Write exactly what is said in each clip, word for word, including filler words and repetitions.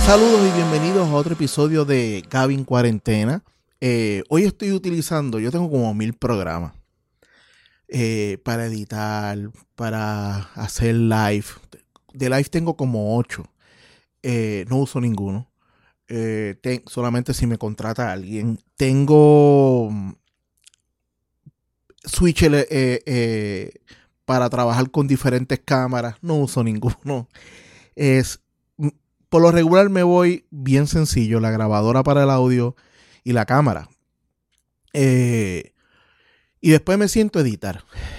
Saludos y bienvenidos a otro episodio de Gavin Cuarentena. Eh, hoy estoy utilizando, yo tengo como mil programas eh, para editar, para hacer live. De live tengo como ocho. Eh, no uso ninguno. Eh, te, solamente si me contrata alguien. Tengo switch eh, eh, para trabajar con diferentes cámaras. No uso ninguno. Es... Por lo regular me voy bien sencillo, la grabadora para el audio y la cámara. Eh, y después me siento a editar.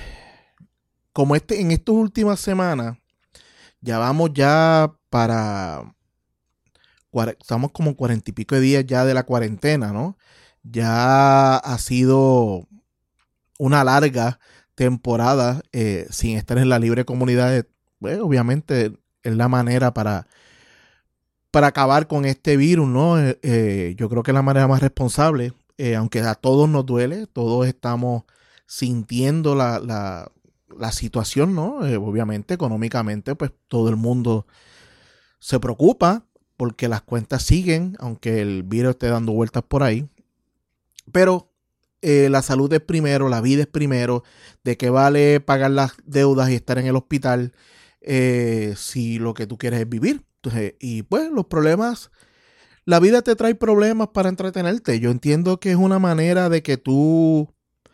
Como este, en estas últimas semanas, ya vamos ya para... Estamos como cuarenta y pico de días ya de la cuarentena, ¿no? Ya ha sido una larga temporada eh, sin estar en la libre comunidad. De, bueno, obviamente es la manera para... para acabar con este virus, ¿no? Eh, eh, yo creo que es la manera más responsable, eh, aunque a todos nos duele, todos estamos sintiendo la, la, la situación, ¿no? Eh, obviamente, económicamente, pues todo el mundo se preocupa porque las cuentas siguen, aunque el virus esté dando vueltas por ahí. Pero eh, la salud es primero, la vida es primero. ¿De qué vale pagar las deudas y estar en el hospital eh, si lo que tú quieres es vivir? Entonces, y pues los problemas, la vida te trae problemas para entretenerte. Yo entiendo que es una manera de que tú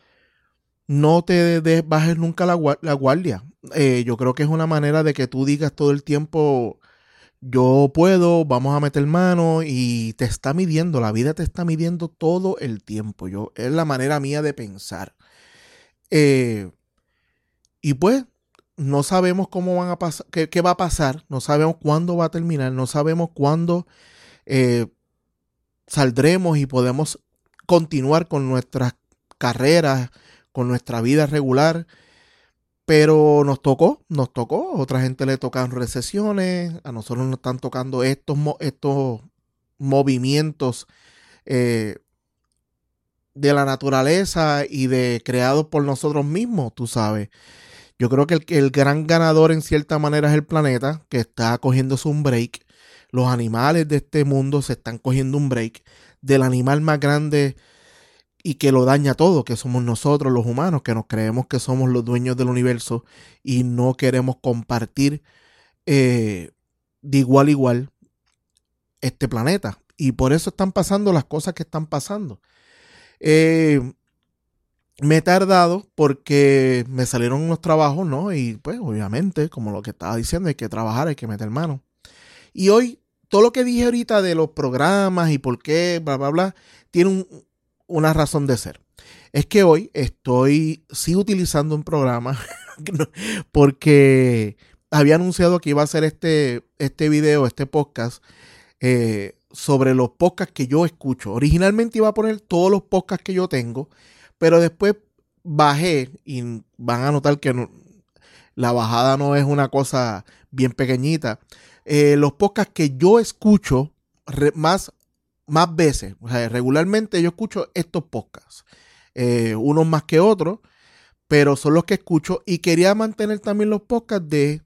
no te de, bajes nunca la, la guardia. Eh, yo creo que es una manera de que tú digas todo el tiempo, yo puedo, vamos a meter mano, y te está midiendo, la vida te está midiendo todo el tiempo. Yo, es la manera mía de pensar. Eh, y pues no sabemos cómo van a pasar, qué, qué va a pasar, no sabemos cuándo va a terminar, no sabemos cuándo eh, saldremos y podemos continuar con nuestras carreras, con nuestra vida regular. Pero nos tocó, nos tocó, a otra gente le tocan recesiones, a nosotros nos están tocando estos, estos movimientos eh, de la naturaleza y de creados por nosotros mismos, tú sabes. Yo creo que el, el gran ganador en cierta manera es el planeta, que está cogiéndose un break. Los animales de este mundo se están cogiendo un break del animal más grande y que lo daña todo, que somos nosotros los humanos, que nos creemos que somos los dueños del universo y no queremos compartir eh, de igual a igual este planeta. Y por eso están pasando las cosas que están pasando. Eh, Me he tardado porque me salieron unos trabajos, ¿no? Y pues obviamente, como lo que estaba diciendo, hay que trabajar, hay que meter mano. Y hoy, todo lo que dije ahorita de los programas y por qué, bla, bla, bla, tiene un, una razón de ser. Es que hoy estoy sí utilizando un programa porque había anunciado que iba a hacer este, este video, este podcast, eh, sobre los podcasts que yo escucho. Originalmente iba a poner todos los podcasts que yo tengo, pero después bajé y van a notar que no, la bajada no es una cosa bien pequeñita. Eh, los podcasts que yo escucho re, más, más veces, o sea, regularmente yo escucho estos podcasts, eh, unos más que otros, pero son los que escucho y quería mantener también los podcasts de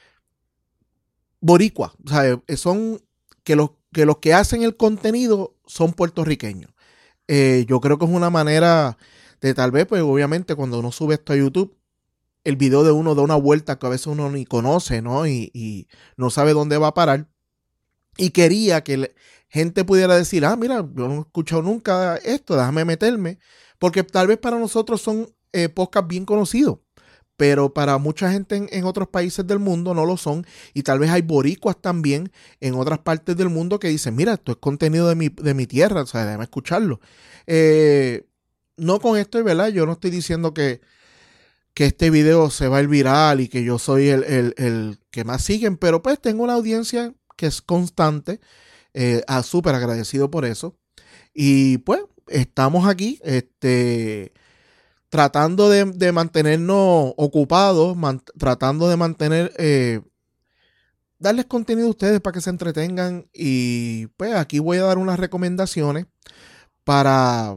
boricua, o sea, son que los, que los que hacen el contenido son puertorriqueños. Eh, yo creo que es una manera de tal vez, pues obviamente cuando uno sube esto a YouTube, el video de uno da una vuelta que a veces uno ni conoce, ¿no? Y, y no sabe dónde va a parar. Y quería que le, gente pudiera decir, ah, mira, yo no he escuchado nunca esto, déjame meterme. Porque tal vez para nosotros son eh, podcasts bien conocidos, pero para mucha gente en, en otros países del mundo no lo son. Y tal vez hay boricuas también en otras partes del mundo que dicen, mira, esto es contenido de mi, de mi tierra, o sea, déjame escucharlo. Eh, no con esto, ¿verdad? Yo no estoy diciendo que que este video se va a ir viral y que yo soy el, el, el que más siguen, pero pues tengo una audiencia que es constante, eh, ah, súper agradecido por eso. Y pues estamos aquí, este, tratando de, de mantenernos ocupados, man, tratando de mantener, eh, darles contenido a ustedes para que se entretengan. Y pues aquí voy a dar unas recomendaciones para...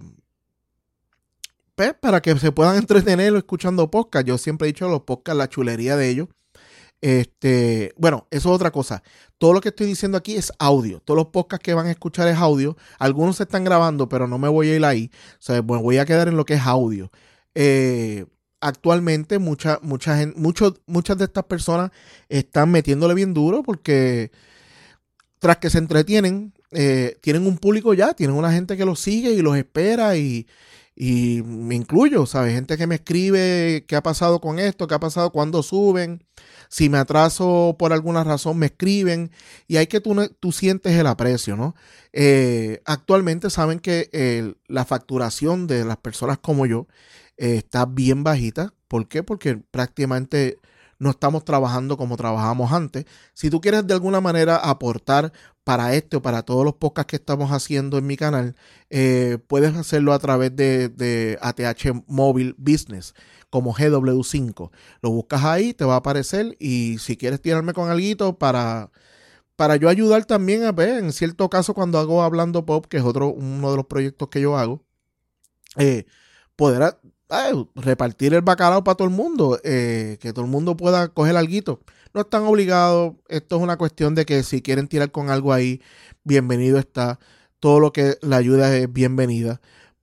pues, para que se puedan entretener escuchando podcast. Yo siempre he dicho los podcasts, la chulería de ellos. Este, bueno, eso es otra cosa. Todo lo que estoy diciendo aquí es audio. Todos los podcasts que van a escuchar es audio. Algunos se están grabando, pero no me voy a ir ahí. O sea, me voy a quedar en lo que es audio. Eh, actualmente mucha, mucha gente, muchos, muchas de estas personas están metiéndole bien duro porque tras que se entretienen, eh, tienen un público ya, tienen una gente que los sigue y los espera y, y me incluyo, ¿sabes? Gente que me escribe qué ha pasado con esto, qué ha pasado cuando suben, si me atraso por alguna razón me escriben y hay que tú, tú sientes el aprecio, ¿no? Eh, actualmente saben que eh, la facturación de las personas como yo eh, está bien bajita. ¿Por qué? Porque prácticamente no estamos trabajando como trabajábamos antes. Si tú quieres de alguna manera aportar para este o para todos los podcasts que estamos haciendo en mi canal, eh, puedes hacerlo a través de, de A T H Móvil Business, como G W cinco. Lo buscas ahí, te va a aparecer y si quieres tirarme con alguito para, para yo ayudar también a ver, en cierto caso cuando hago Hablando Pop, que es otro, uno de los proyectos que yo hago, eh, poder Ay, repartir el bacalao para todo el mundo, eh, que todo el mundo pueda coger alguito. No están obligados, esto es una cuestión de que si quieren tirar con algo ahí, bienvenido está. Todo lo que la ayuda es bienvenida,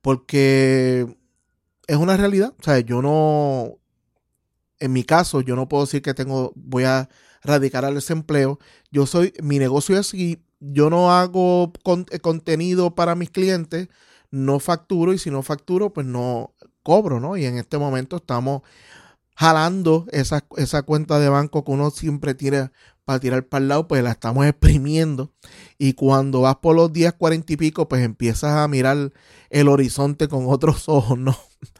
porque es una realidad. O sea, yo no, en mi caso, yo no puedo decir que tengo, voy a radicar al desempleo. Yo soy, mi negocio es así, yo no hago con, eh, contenido para mis clientes, no facturo y si no facturo, pues no cobro, ¿no? Y en este momento estamos jalando esa, esa cuenta de banco que uno siempre tira para tirar para el lado, pues la estamos exprimiendo y cuando vas por los días cuarenta y pico, pues empiezas a mirar el horizonte con otros ojos, ¿no?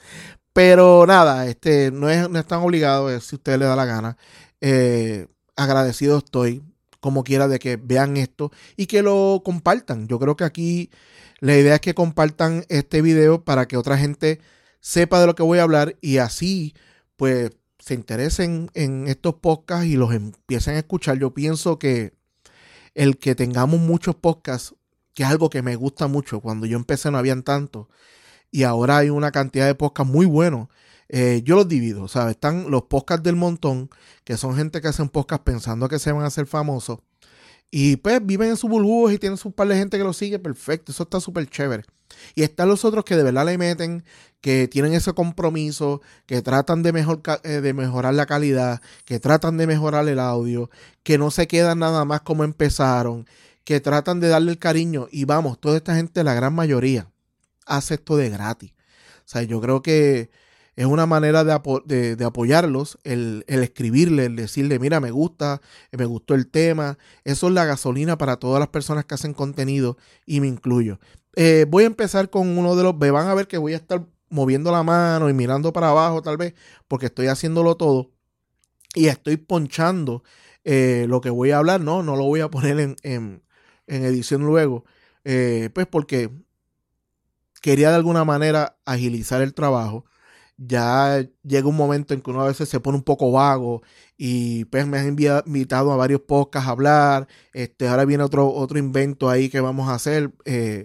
Pero nada, este no es, no están obligados, es si a usted le da la gana. Eh, agradecido estoy, como quiera, de que vean esto y que lo compartan. Yo creo que aquí la idea es que compartan este video para que otra gente sepa de lo que voy a hablar y así pues se interesen en estos podcasts y los empiecen a escuchar. Yo pienso que el que tengamos muchos podcasts, que es algo que me gusta mucho, cuando yo empecé no habían tantos y ahora hay una cantidad de podcasts muy buenos, eh, yo los divido, ¿sabes? Están los podcasts del montón, que son gente que hacen podcasts pensando que se van a hacer famosos y pues viven en sus burbujas y tienen su par de gente que los sigue, perfecto, eso está súper chévere. Y están los otros que de verdad le meten, que tienen ese compromiso, que tratan de, mejor, de mejorar la calidad, que tratan de mejorar el audio, que no se quedan nada más como empezaron, que tratan de darle el cariño. Y vamos, toda esta gente, la gran mayoría, hace esto de gratis. O sea, yo creo que es una manera de, apo de, de apoyarlos, el, el escribirle, el decirle, mira, me gusta, me gustó el tema. Eso es la gasolina para todas las personas que hacen contenido y me incluyo. Eh, voy a empezar con uno de los, me van a ver que voy a estar moviendo la mano y mirando para abajo tal vez, porque estoy haciéndolo todo y estoy ponchando eh, lo que voy a hablar, no, no lo voy a poner en, en, en edición luego, eh, pues porque quería de alguna manera agilizar el trabajo. Ya llega un momento en que uno a veces se pone un poco vago y pues me han enviado, invitado a varios podcasts a hablar, este, ahora viene otro, otro invento ahí que vamos a hacer eh,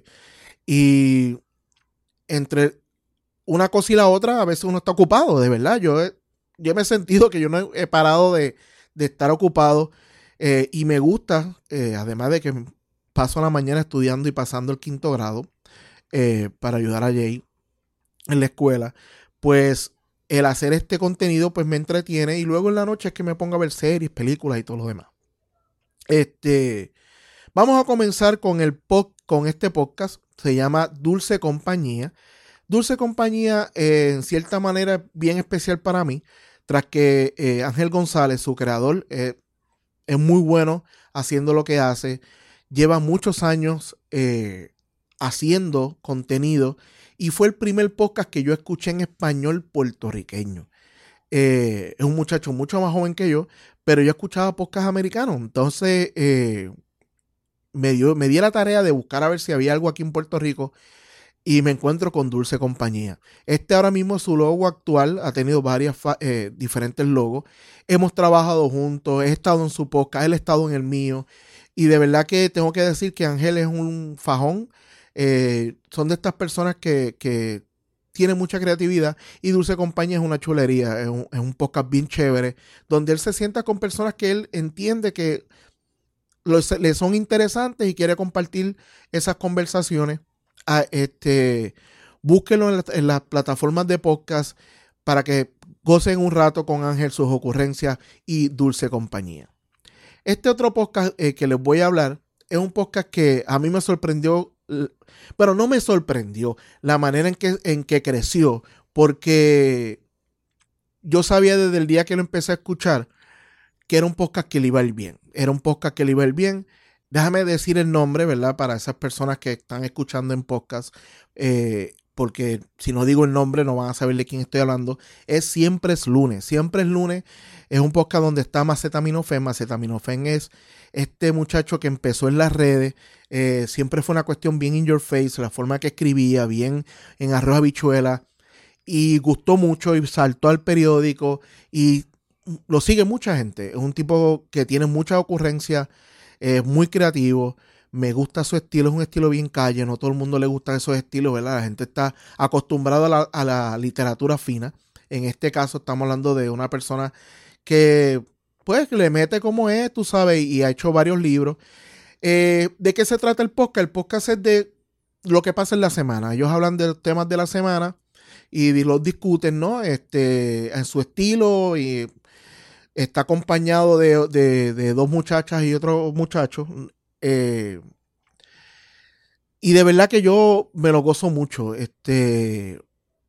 y entre una cosa y la otra a veces uno está ocupado, de verdad, yo, he, yo me he sentido que yo no he, he parado de, de estar ocupado eh, y me gusta, eh, además de que paso la mañana estudiando y pasando el quinto grado eh, para ayudar a Jay en la escuela, pues el hacer este contenido pues me entretiene y luego en la noche es que me pongo a ver series, películas y todo lo demás. Este, vamos a comenzar con, el pod, con este podcast, se llama Dulce Compañía. Dulce Compañía eh, en cierta manera es bien especial para mí, tras que eh, Ángel González, su creador, eh, es muy bueno haciendo lo que hace, lleva muchos años eh, haciendo contenido y fue el primer podcast que yo escuché en español puertorriqueño. Eh, es un muchacho mucho más joven que yo, pero yo escuchaba podcast americanos, entonces eh, me, dio, me di la tarea de buscar a ver si había algo aquí en Puerto Rico y me encuentro con Dulce Compañía. Este ahora mismo su logo actual, ha tenido varias eh, diferentes logos, hemos trabajado juntos, he estado en su podcast, él ha estado en el mío y de verdad que tengo que decir que Ángel es un fajón. Eh, son de estas personas que, que tiene mucha creatividad y Dulce Compañía es una chulería, es un, es un podcast bien chévere, donde él se sienta con personas que él entiende que lo, le son interesantes y quiere compartir esas conversaciones. A, este, búsquenlo en, la, en las plataformas de podcast para que gocen un rato con Ángel, sus ocurrencias y Dulce Compañía. Este otro podcast eh, que les voy a hablar es un podcast que a mí me sorprendió, pero no me sorprendió la manera en que, en que creció, porque yo sabía desde el día que lo empecé a escuchar que era un podcast que le iba a ir bien. Era un podcast que le iba a ir bien. Déjame decir el nombre, ¿verdad? Para esas personas que están escuchando en podcast, eh, porque si no digo el nombre no van a saber de quién estoy hablando. Es Siempre es Lunes. Siempre es Lunes es un podcast donde está Macetaminofen. Macetaminofen es este muchacho que empezó en las redes. Eh, siempre fue una cuestión bien in your face, la forma que escribía, bien en arroz habichuela. Y gustó mucho y saltó al periódico y lo sigue mucha gente. Es un tipo que tiene mucha ocurrencia, es muy creativo. Me gusta su estilo, es un estilo bien calle. No todo el mundo le gusta esos estilos, ¿verdad? La gente está acostumbrada a la, a la literatura fina. En este caso estamos hablando de una persona que pues le mete como es, tú sabes, y ha hecho varios libros. Eh, ¿De qué se trata el podcast? El podcast es de lo que pasa en la semana. Ellos hablan de los temas de la semana y los discuten, ¿no? Este, en su estilo, y está acompañado de, de, de dos muchachas y otro muchacho. Eh, y de verdad que yo me lo gozo mucho. Este,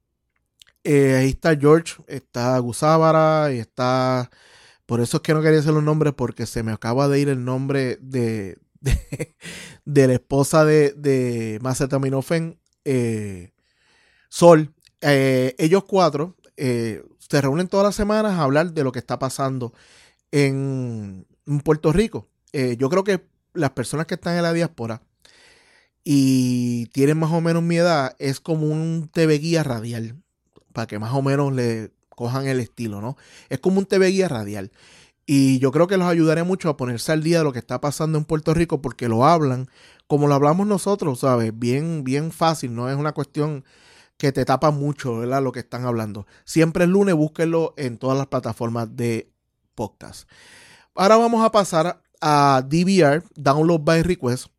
eh, ahí está George, está Gusábara y está... Por eso es que no quería hacer los nombres, porque se me acaba de ir el nombre de, de, de la esposa de, de Macetaminofen, eh, Sol. Eh, ellos cuatro eh, se reúnen todas las semanas a hablar de lo que está pasando en, en Puerto Rico. Eh, yo creo que las personas que están en la diáspora y tienen más o menos mi edad, es como un T V guía radial, para que más o menos le cojan el estilo, ¿no? Es como un T V guía radial. Y yo creo que los ayudaré mucho a ponerse al día de lo que está pasando en Puerto Rico, porque lo hablan como lo hablamos nosotros, ¿sabes? Bien, bien fácil, no es una cuestión que te tapa mucho, ¿verdad? Lo que están hablando. Siempre el lunes, búsquenlo en todas las plataformas de podcast. Ahora vamos a pasar a D V R, Download by Request.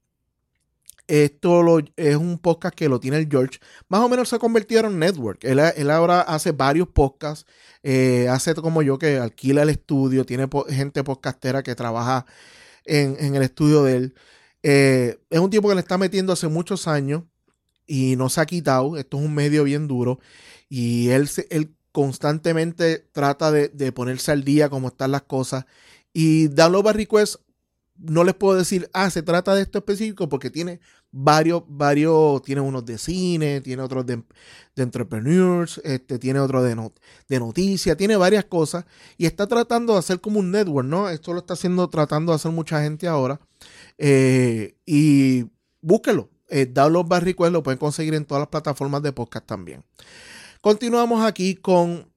Esto lo, es un podcast que lo tiene el George. Más o menos se convirtieron en network. Él, él ahora hace varios podcasts. Eh, hace como yo, que alquila el estudio. Tiene po gente podcastera que trabaja en, en el estudio de él. Eh, es un tipo que le está metiendo hace muchos años y no se ha quitado. Esto es un medio bien duro. Y él, él constantemente trata de, de ponerse al día cómo están las cosas. Y Download by Request, no les puedo decir, ah, se trata de esto específico, porque tiene varios, varios, tiene unos de cine, tiene otros de, de entrepreneurs, este, tiene otro de, not, de noticias, tiene varias cosas, y está tratando de hacer como un network, ¿no? Esto lo está haciendo, tratando de hacer mucha gente ahora, eh, y búsquelo, eh, Download by Request, lo pueden conseguir en todas las plataformas de podcast también. Continuamos aquí con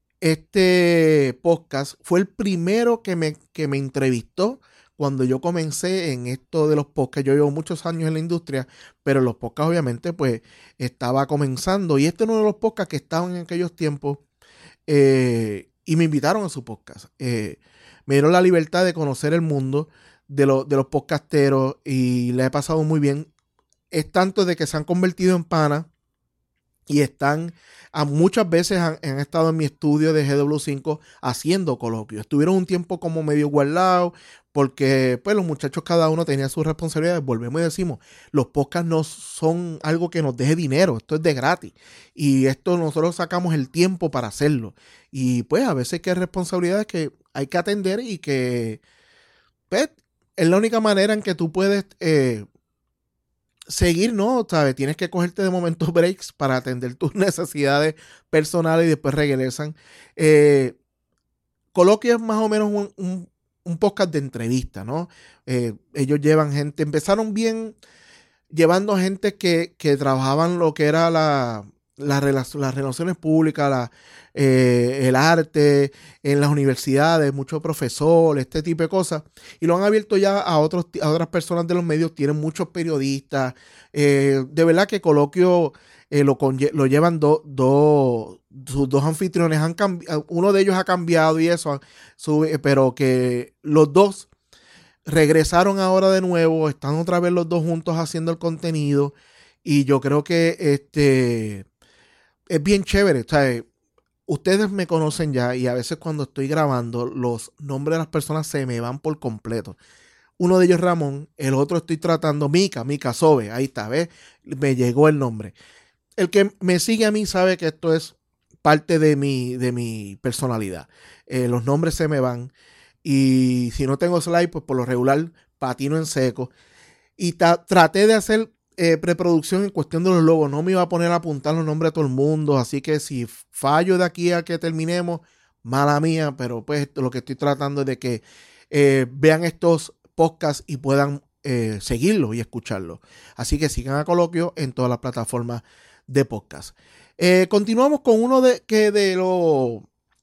este podcast. Fue el primero que me, que me entrevistó cuando yo comencé en esto de los podcasts. Yo llevo muchos años en la industria, pero los podcasts obviamente pues estaba comenzando. Y este es uno de los podcasts que estaban en aquellos tiempos, eh, y me invitaron a su podcast. Eh, me dieron la libertad de conocer el mundo de, lo, de los podcasteros y le he pasado muy bien. Es tanto de que se han convertido en panas y están, a muchas veces han, han estado en mi estudio de G W cinco haciendo coloquios. Estuvieron un tiempo como medio guardados, porque pues los muchachos cada uno tenía sus responsabilidades. Volvemos y decimos, los podcasts no son algo que nos deje dinero, esto es de gratis. Y esto nosotros sacamos el tiempo para hacerlo. Y pues a veces que hay responsabilidades que hay que atender y que pues, es la única manera en que tú puedes... Eh, seguir, ¿no? ¿Sabes? Tienes que cogerte de momentos breaks para atender tus necesidades personales y después regresan. Eh, Coloquia es más o menos un, un, un podcast de entrevista, ¿no? Eh, ellos llevan gente, empezaron bien llevando gente que, que trabajaban lo que era la, las, relac- las relaciones públicas, la, eh, el arte, en las universidades, muchos profesores, este tipo de cosas, y lo han abierto ya a, otros, a otras personas de los medios, tienen muchos periodistas, eh, de verdad que Coloquio eh, lo, conlle- lo llevan dos, dos sus dos anfitriones, han cambi- uno de ellos ha cambiado y eso, sube, pero que los dos regresaron ahora de nuevo, están otra vez los dos juntos haciendo el contenido, y yo creo que este es bien chévere. O sea, ustedes me conocen ya y a veces cuando estoy grabando los nombres de las personas se me van por completo. Uno de ellos Ramón, el otro estoy tratando Mica, Mica Sobe, ahí está, ¿ves? Me llegó el nombre. El que me sigue a mí sabe que esto es parte de mi, de mi personalidad. Eh, los nombres se me van y si no tengo slide, pues por lo regular patino en seco. Y ta- traté de hacer eh, preproducción en cuestión de los logos. No me iba a poner a apuntar los nombres de todo el mundo. Así que si fallo de aquí a que terminemos, mala mía. Pero pues lo que estoy tratando es de que eh, vean estos podcasts y puedan eh, seguirlos y escucharlos. Así que sigan a Coloquio en todas las plataformas de podcast. Eh, continuamos con uno de, que de los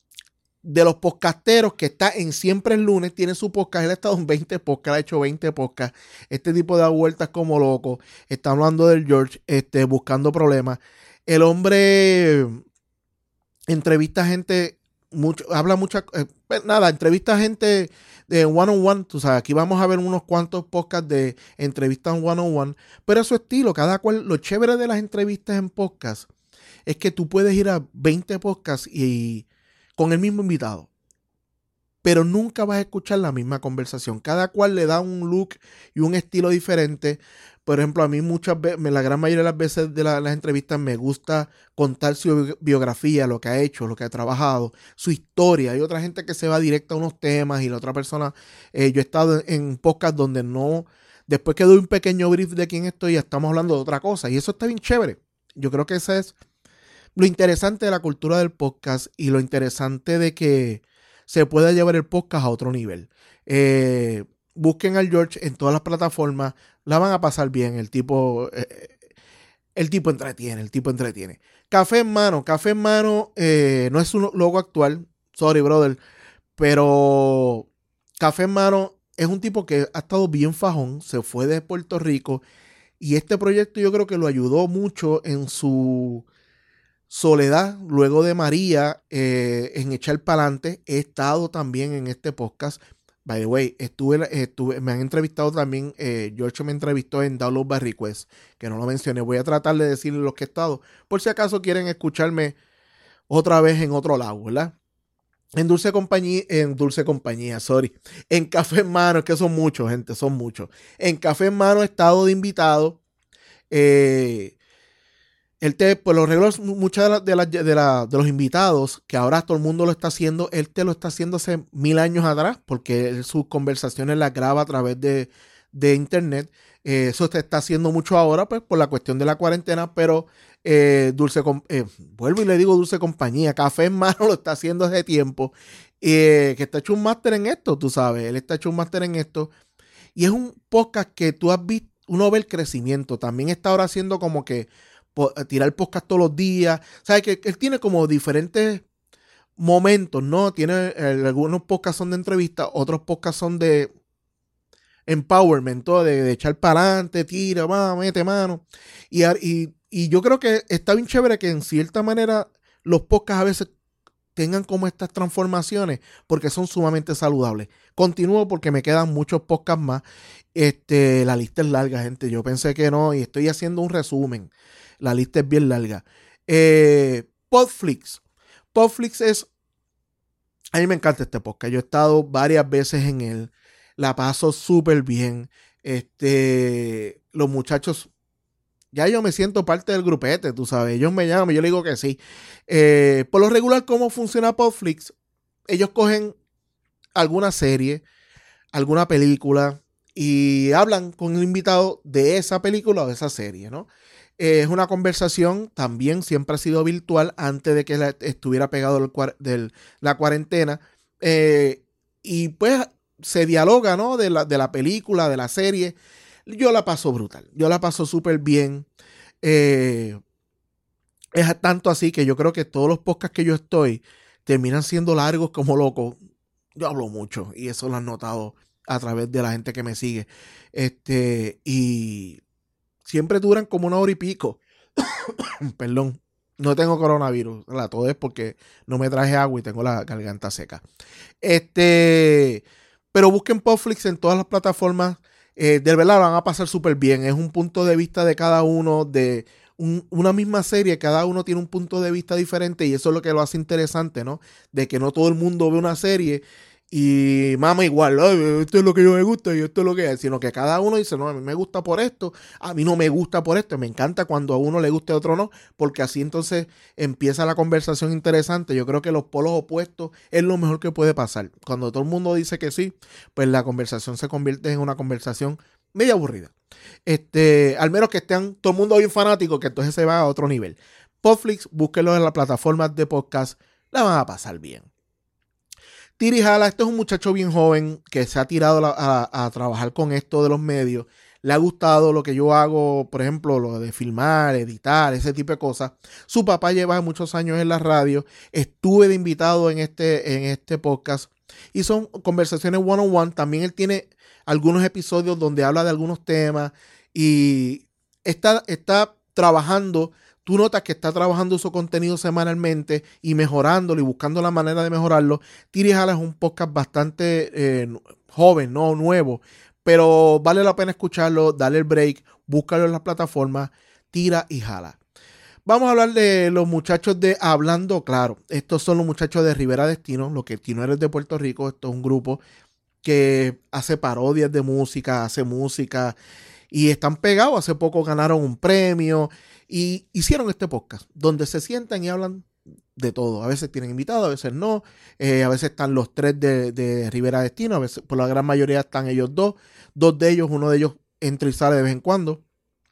de los podcasteros que está en Siempre el Lunes, tiene su podcast, él ha estado en veinte podcasts, ha hecho veinte podcasts, este tipo da vueltas como loco, está hablando del George, este, buscando problemas, el hombre entrevista gente, mucho, habla mucha, eh, pues nada, entrevista gente de one on one, tú sabes, aquí vamos a ver unos cuantos podcasts de entrevistas one on one, pero a su estilo, cada cual, lo chévere de las entrevistas en podcast es que tú puedes ir a veinte podcasts y con el mismo invitado, pero nunca vas a escuchar la misma conversación. Cada cual le da un look y un estilo diferente. Por ejemplo, a mí muchas veces, la gran mayoría de las veces de la, las entrevistas me gusta contar su biografía, lo que ha hecho, lo que ha trabajado, su historia. Hay otra gente que se va directa a unos temas y la otra persona, eh, yo he estado en, en podcast donde no, después que doy un pequeño brief de quién estoy, ya estamos hablando de otra cosa y eso está bien chévere. Yo creo que ese es lo interesante de la cultura del podcast y lo interesante de que se pueda llevar el podcast a otro nivel. Eh, busquen al George en todas las plataformas, la van a pasar bien. El tipo, eh, el tipo entretiene, el tipo entretiene. Café en mano, café en mano eh, no es un logo actual, sorry brother, pero Café en mano es un tipo que ha estado bien fajón, se fue de Puerto Rico y este proyecto yo creo que lo ayudó mucho en su soledad, luego de María, eh, en Echar Pa'lante. He estado también en este podcast. By the way, estuve, estuve me han entrevistado también, eh, George me entrevistó en Download by Request, que no lo mencioné. Voy a tratar de decirles los que he estado, por si acaso quieren escucharme otra vez en otro lado, ¿verdad? En Dulce Compañía, en Dulce Compañía, sorry. En Café en Mano, es que son muchos, gente, son muchos. En Café en Mano he estado de invitado. Eh, Él te, por lo regular, muchas de, la, de, la, de, la, de los invitados, que ahora todo el mundo lo está haciendo, él te lo está haciendo hace mil años atrás, porque él sus conversaciones las graba a través de, de internet. Eh, eso se está haciendo mucho ahora, pues, por la cuestión de la cuarentena, pero eh, Dulce, eh, vuelvo y le digo Dulce Compañía, Café en Mano lo está haciendo hace tiempo, eh, que está hecho un máster en esto, tú sabes, él está hecho un máster en esto, y es un podcast que tú has visto, uno ve el crecimiento, también está ahora haciendo como que tirar podcast todos los días. ¿Sabes? Que, que él tiene como diferentes momentos, ¿no? Tiene eh, algunos podcasts son de entrevistas, otros podcasts son de empowerment, todo de, de echar para adelante, tira, va, mete mano. Y, y, y yo creo que está bien chévere que en cierta manera los podcasts a veces tengan como estas transformaciones porque son sumamente saludables. Continúo porque me quedan muchos podcasts más. Este, la lista es larga, gente. Yo pensé que no y estoy haciendo un resumen. La lista es bien larga. Eh, Podflix. Podflix es... A mí me encanta este podcast. Yo he estado varias veces en él. La paso súper bien. Este, los muchachos... Ya yo me siento parte del grupete, tú sabes. Ellos me llaman, yo le digo que sí. Eh, por lo regular, ¿cómo funciona Podflix? Ellos cogen alguna serie, alguna película y hablan con el invitado de esa película o de esa serie, ¿no? Eh, es una conversación, también siempre ha sido virtual antes de que la, estuviera pegado el, del, la cuarentena. Eh, y pues se dialoga, ¿no? De la, de la película, de la serie. Yo la paso brutal, yo la paso súper bien. Eh, Es tanto así que yo creo que todos los podcasts que yo estoy terminan siendo largos como locos. Yo hablo mucho y eso lo han notado a través de la gente que me sigue. Este, y siempre duran como una hora y pico. Perdón, no tengo coronavirus. La, todo es porque no me traje agua y tengo la garganta seca. Este, pero busquen Podflix en todas las plataformas. Eh, de verdad van a pasar súper bien. Es un punto de vista de cada uno, de un, una misma serie, cada uno tiene un punto de vista diferente y eso es lo que lo hace interesante, ¿no? De que no todo el mundo ve una serie y mama igual, esto es lo que yo me gusta y esto es lo que es, sino que cada uno dice, no, a mí me gusta por esto, a mí no me gusta por esto, me encanta cuando a uno le gusta y a otro no, porque así entonces empieza la conversación interesante. Yo creo que los polos opuestos es lo mejor que puede pasar. Cuando todo el mundo dice que sí, pues la conversación se convierte en una conversación media aburrida. Este, al menos que estén todo el mundo bien fanático, que entonces se va a otro nivel. Podflix, búsquenlo en las plataformas de podcast, la van a pasar bien. Tiri Jala, este es un muchacho bien joven que se ha tirado a, a, a trabajar con esto de los medios. Le ha gustado lo que yo hago, por ejemplo, lo de filmar, editar, ese tipo de cosas. Su papá lleva muchos años en la radio. Estuve de invitado en este, en este podcast. Y son conversaciones one on one. También él tiene algunos episodios donde habla de algunos temas. Y está, está trabajando. Tú notas que está trabajando su contenido semanalmente y mejorándolo y buscando la manera de mejorarlo. Tiri Jala es un podcast bastante eh, joven, no nuevo, pero vale la pena escucharlo, darle el break, búscalo en las plataformas, Tira y Jala. Vamos a hablar de los muchachos de Hablando Claro. Estos son los muchachos de Rivera Destino, los que no eres de Puerto Rico. Esto es un grupo que hace parodias de música, hace música y están pegados. Hace poco ganaron un premio. Y hicieron este podcast donde se sientan y hablan de todo. A veces tienen invitados, a veces no. Eh, a veces están los tres de, de Rivera Destino. A veces, por la gran mayoría, están ellos dos. Dos de ellos, uno de ellos entra y sale de vez en cuando.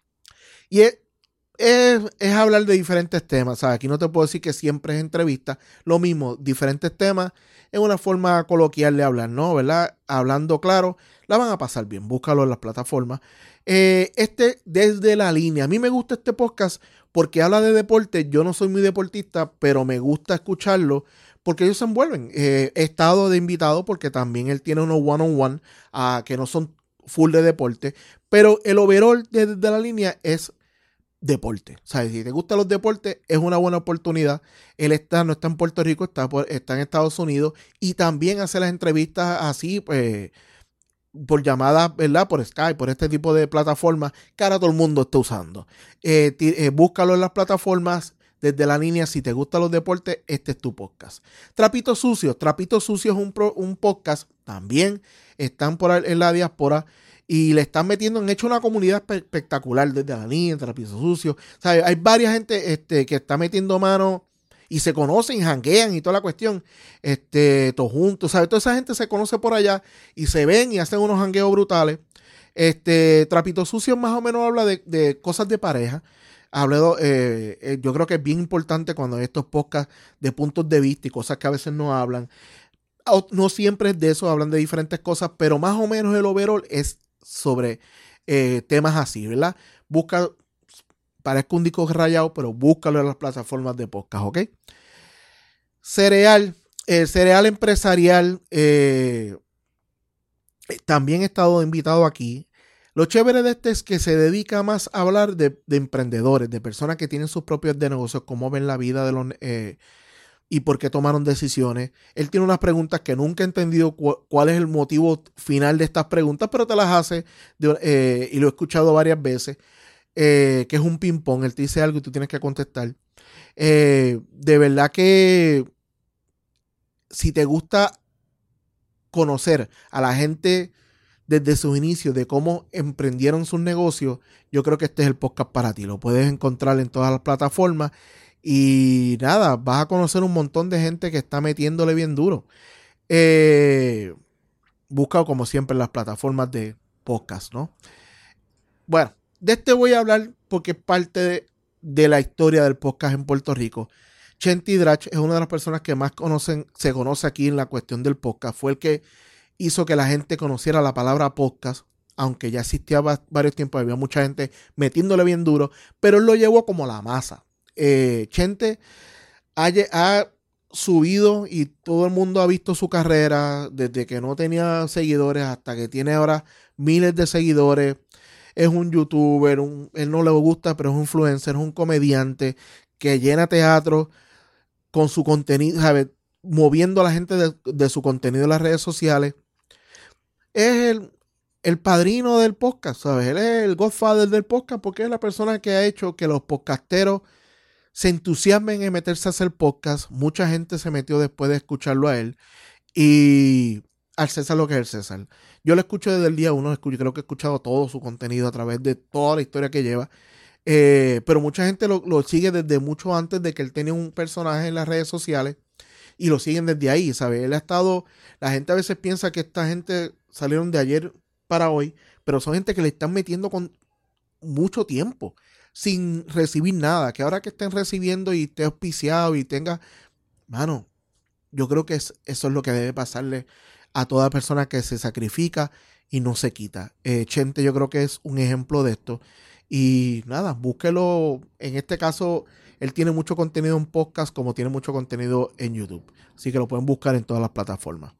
Y es, es, es hablar de diferentes temas. ¿Sabes? Aquí no te puedo decir que siempre es entrevista. Lo mismo, diferentes temas. Es una forma coloquial de hablar, ¿no? ¿Verdad? Hablando claro, la van a pasar bien. Búscalo en las plataformas. Eh, este desde la línea. A mí me gusta este podcast porque habla de deporte. Yo no soy muy deportista, pero me gusta escucharlo porque ellos se envuelven. Eh, he estado de invitado porque también él tiene unos one on one uh, que no son full de deporte, pero el overall de, de la línea es deporte. O sea, si te gustan los deportes, es una buena oportunidad. Él está, no está en Puerto Rico, está, por, está en Estados Unidos y también hace las entrevistas así, pues, por llamadas, ¿verdad? Por Skype, por este tipo de plataformas que ahora todo el mundo está usando. Eh, t- eh, búscalo en las plataformas desde la línea. Si te gustan los deportes, este es tu podcast. Trapitos Sucios. Trapitos Sucios es un, pro, un podcast. También están por en la diáspora y le están metiendo, han hecho una comunidad espe- espectacular desde la línea, Trapitos Sucios. O sea, hay varias gente este, que está metiendo mano y se conocen, janguean y toda la cuestión, este, todos juntos, ¿sabes? Toda esa gente se conoce por allá y se ven y hacen unos jangueos brutales. Este, Trapito Sucio más o menos habla de, de cosas de pareja. Hablo, eh, eh, yo creo que es bien importante cuando hay estos podcasts de puntos de vista y cosas que a veces no hablan. No siempre es de eso, hablan de diferentes cosas, pero más o menos el overall es sobre eh, temas así, ¿verdad? Busca, parezco un disco rayado, pero búscalo en las plataformas de podcast, ¿ok? Cereal, el cereal empresarial, eh, también he estado invitado aquí. Lo chévere de este es que se dedica más a hablar de, de emprendedores, de personas que tienen sus propios de negocios, cómo ven la vida de los, eh, y por qué tomaron decisiones. Él tiene unas preguntas que nunca he entendido cu- cuál es el motivo final de estas preguntas, pero te las hace de, eh, y lo he escuchado varias veces. Eh, que es un ping-pong, él te dice algo y tú tienes que contestar. Eh, de verdad que si te gusta conocer a la gente desde sus inicios, de cómo emprendieron sus negocios, yo creo que este es el podcast para ti. Lo puedes encontrar en todas las plataformas y nada, vas a conocer un montón de gente que está metiéndole bien duro. Eh, busca como siempre en las plataformas de podcast, ¿no? Bueno, de este voy a hablar porque es parte de, de la historia del podcast en Puerto Rico. Chente Drach es una de las personas que más conocen, se conoce aquí en la cuestión del podcast. Fue el que hizo que la gente conociera la palabra podcast, aunque ya existía varios tiempos, había mucha gente metiéndole bien duro, pero él lo llevó como la masa. Eh, Chente ha, ha subido y todo el mundo ha visto su carrera desde que no tenía seguidores hasta que tiene ahora miles de seguidores. Es un youtuber, un, él no le gusta, pero es un influencer, es un comediante que llena teatro con su contenido, ¿sabes? Moviendo a la gente de, de su contenido en las redes sociales. Es el, el padrino del podcast, ¿sabes? Él es el godfather del podcast porque es la persona que ha hecho que los podcasteros se entusiasmen en meterse a hacer podcast. Mucha gente se metió después de escucharlo a él. Y al César lo que es el César. Yo lo escucho desde el día uno, escucho, creo que he escuchado todo su contenido a través de toda la historia que lleva. Eh, pero mucha gente lo, lo sigue desde mucho antes de que él tenía un personaje en las redes sociales y lo siguen desde ahí, ¿sabes? Él ha estado, la gente a veces piensa que esta gente salieron de ayer para hoy, pero son gente que le están metiendo con mucho tiempo sin recibir nada, que ahora que estén recibiendo y esté auspiciado y tenga, mano, yo creo que es, eso es lo que debe pasarle a toda persona que se sacrifica y no se quita. Eh, Chente yo creo que es un ejemplo de esto. Y nada, búsquelo. En este caso, él tiene mucho contenido en podcast como tiene mucho contenido en YouTube. Así que lo pueden buscar en todas las plataformas.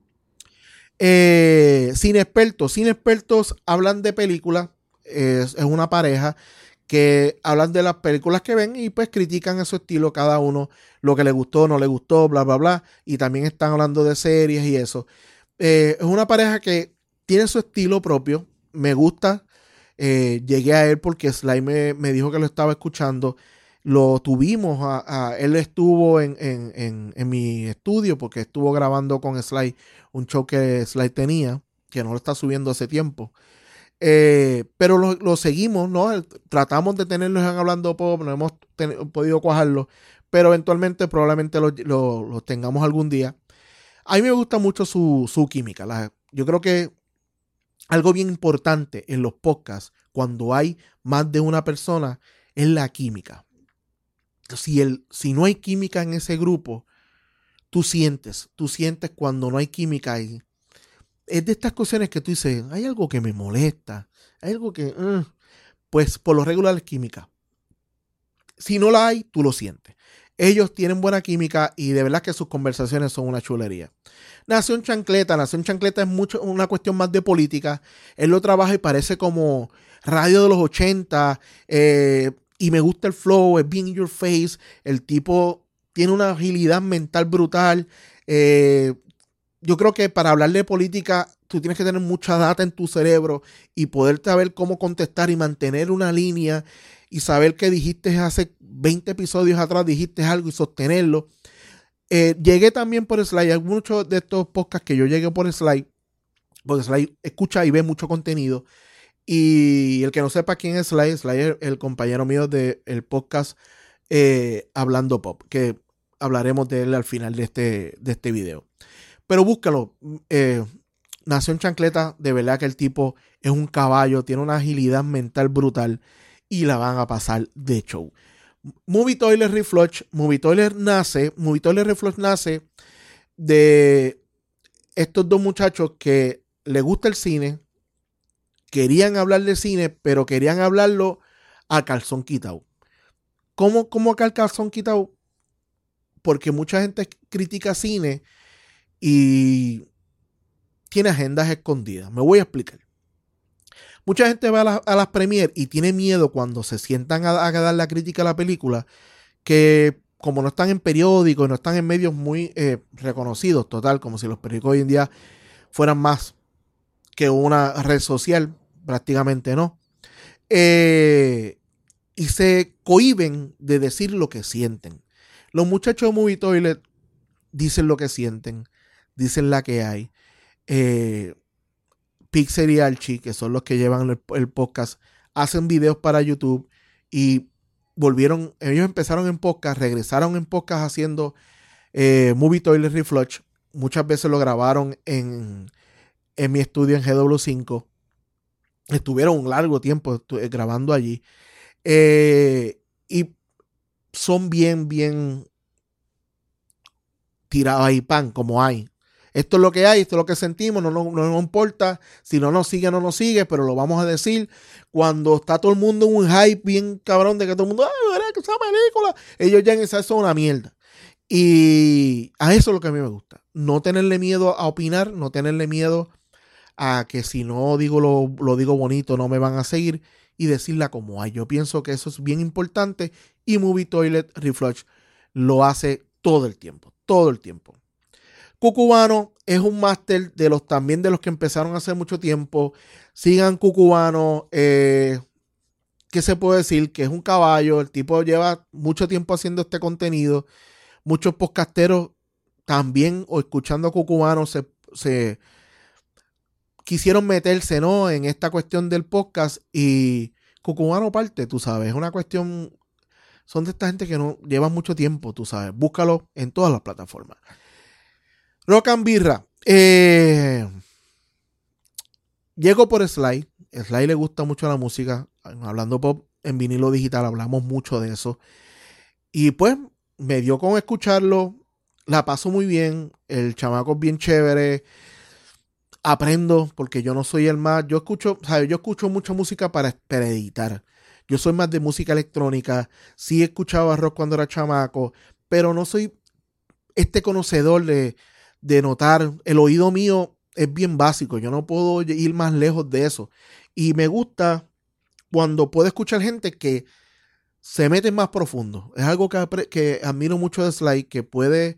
Eh, Sin expertos. Sin expertos hablan de películas. Es, es una pareja que hablan de las películas que ven y pues critican a su estilo cada uno, lo que le gustó, no le gustó, bla, bla, bla. Y también están hablando de series y eso. Eh, es una pareja que tiene su estilo propio. Me gusta. Eh, llegué a él porque Sly me, me dijo que lo estaba escuchando. Lo tuvimos, a, a, él estuvo en, en, en, en mi estudio porque estuvo grabando con Sly un show que Sly tenía, que no lo está subiendo hace tiempo. Eh, pero lo, lo seguimos, ¿no? Tratamos de tenerlos en Hablando Pop, no hemos ten, podido cuajarlo, pero eventualmente probablemente los lo, lo tengamos algún día. A mí me gusta mucho su, su química. La, yo creo que algo bien importante en los podcasts, cuando hay más de una persona, es la química. Si, el, si no hay química en ese grupo, tú sientes, tú sientes cuando no hay química ahí. Es de estas cuestiones que tú dices, hay algo que me molesta, hay algo que... Uh, pues por lo regular es química. Si no la hay, tú lo sientes. Ellos tienen buena química y de verdad que sus conversaciones son una chulería. Nación Chancleta. Nación Chancleta es mucho una cuestión más de política. Él lo trabaja y parece como radio de los ochenta. Eh, y me gusta el flow, es bien in your face. El tipo tiene una agilidad mental brutal. Eh, yo creo que para hablar de política tú tienes que tener mucha data en tu cerebro y poder saber cómo contestar y mantener una línea y saber que dijiste hace veinte episodios atrás, dijiste algo y sostenerlo. Eh, llegué también por Sly. Hay muchos de estos podcasts que yo llegué por Sly, porque Sly escucha y ve mucho contenido. Y el que no sepa quién es Sly, Sly es el compañero mío del podcast eh, Hablando Pop, que hablaremos de él al final de este, de este video. Pero búscalo. Eh, Nación Chancleta, de verdad que el tipo es un caballo, tiene una agilidad mental brutal y la van a pasar de show. Movie Toilet Reflush. Movie Toilet nace, Movie Toilet Reflush nace de estos dos muchachos que les gusta el cine, querían hablar de cine, pero querían hablarlo a calzón quitado. ¿Cómo, cómo acá al calzón quitado? Porque mucha gente critica cine y tiene agendas escondidas. Me voy a explicar. Mucha gente va a, la, a las premiers y tiene miedo cuando se sientan a, a dar la crítica a la película, que como no están en periódicos, no están en medios muy eh, reconocidos, total, como si los periódicos hoy en día fueran más que una red social, prácticamente no. Eh, y se cohíben de decir lo que sienten. Los muchachos de Movie Toilet dicen lo que sienten, dicen la que hay. Eh, Pixel y Archie, que son los que llevan el, el podcast, hacen videos para YouTube y volvieron, ellos empezaron en podcast, regresaron en podcast haciendo eh, Movie Toilet Reflush. Muchas veces lo grabaron en, en mi estudio en G W cinco. Estuvieron un largo tiempo grabando allí. Eh, y son bien, bien tirados ahí pan, como hay. Esto es lo que hay, esto es lo que sentimos, no, no, no nos importa si no nos sigue, no nos sigue, pero lo vamos a decir cuando está todo el mundo en un hype bien cabrón de que todo el mundo, ay, verá que esa película, ellos ya en esa eso es una mierda. Y a eso es lo que a mí me gusta, no tenerle miedo a opinar, no tenerle miedo a que si no digo lo, lo digo bonito no me van a seguir y decirla como hay. Yo pienso que eso es bien importante y Movie Toilet Reflush lo hace todo el tiempo, todo el tiempo. Cucubano es un máster de los también de los que empezaron hace mucho tiempo. Sigan Cucubano, eh, ¿qué se puede decir? Que es un caballo, el tipo lleva mucho tiempo haciendo este contenido. Muchos podcasteros también o escuchando a Cucubano se, se quisieron meterse, ¿no?, en esta cuestión del podcast y Cucubano parte, tú sabes, es una cuestión, son de esta gente que no llevan mucho tiempo, tú sabes, búscalo en todas las plataformas. Rock and Birra, eh, llego por Sly, Sly le gusta mucho la música, hablando pop en vinilo digital, hablamos mucho de eso, y pues me dio con escucharlo, la paso muy bien, el chamaco es bien chévere, aprendo porque yo no soy el más, yo escucho, ¿sabes? Yo escucho mucha música para, para editar, yo soy más de música electrónica, sí escuchaba rock cuando era chamaco, pero no soy este conocedor de, de notar, el oído mío es bien básico, yo no puedo ir más lejos de eso, y me gusta cuando puedo escuchar gente que se mete más profundo, es algo que, que admiro mucho de Sly, que puede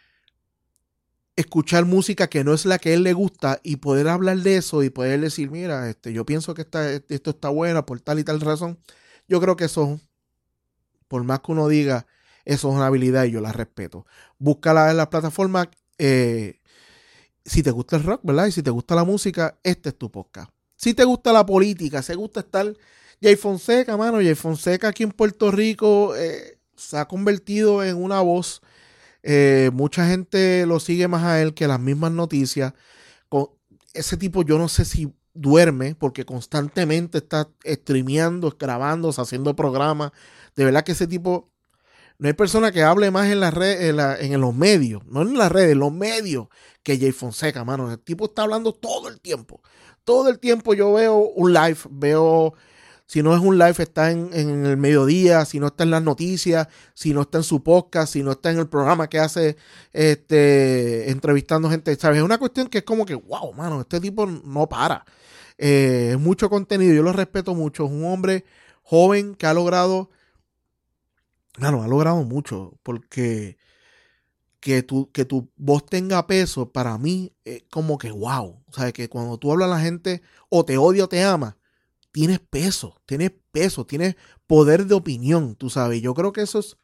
escuchar música que no es la que a él le gusta y poder hablar de eso y poder decir, mira, este, yo pienso que esta, esto está bueno por tal y tal razón. Yo creo que eso, por más que uno diga, eso es una habilidad y yo la respeto. Búscala en las plataformas. Eh, si te gusta el rock, ¿verdad? Y si te gusta la música, este es tu podcast. Si te gusta la política, si te gusta estar Jay Fonseca, mano, Jay Fonseca aquí en Puerto Rico eh, se ha convertido en una voz. Eh, mucha gente lo sigue más a él que las mismas noticias. Con ese tipo yo no sé si duerme porque constantemente está streameando, grabando, haciendo programas. De verdad que ese tipo, no hay persona que hable más en las redes, en, la, en los medios, no en las redes, en los medios, que Jay Fonseca, mano. El tipo está hablando todo el tiempo. Todo el tiempo yo veo un live, veo... Si no es un live, está en, en el mediodía, si no está en las noticias, si no está en su podcast, si no está en el programa que hace este, entrevistando gente, ¿sabes? Es una cuestión que es como que, wow, mano, este tipo no para. Eh, es mucho contenido, yo lo respeto mucho. Es un hombre joven que ha logrado, mano, ha logrado mucho, porque que tu, que tu voz tenga peso, para mí, es como que, wow. O sea, que cuando tú hablas a la gente, o te odia o te ama, tienes peso, tienes peso, tienes poder de opinión, tú sabes. Yo creo que eso es,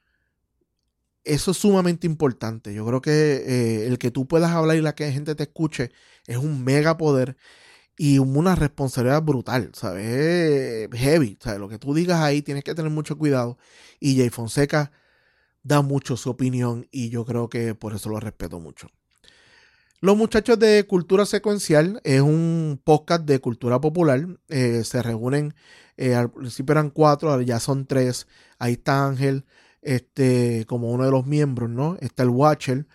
eso es sumamente importante. Yo creo que eh, el que tú puedas hablar y la que la gente te escuche es un mega poder y una responsabilidad brutal, ¿sabes? Es heavy, ¿sabes? Lo que tú digas ahí tienes que tener mucho cuidado. Y Jay Fonseca da mucho su opinión y yo creo que por eso lo respeto mucho. Los muchachos de Cultura Secuencial es un podcast de cultura popular. Eh, se reúnen, eh, al principio eran cuatro, ahora ya son tres. Ahí está Ángel, este, como uno de los miembros, ¿no? Está el Watcher.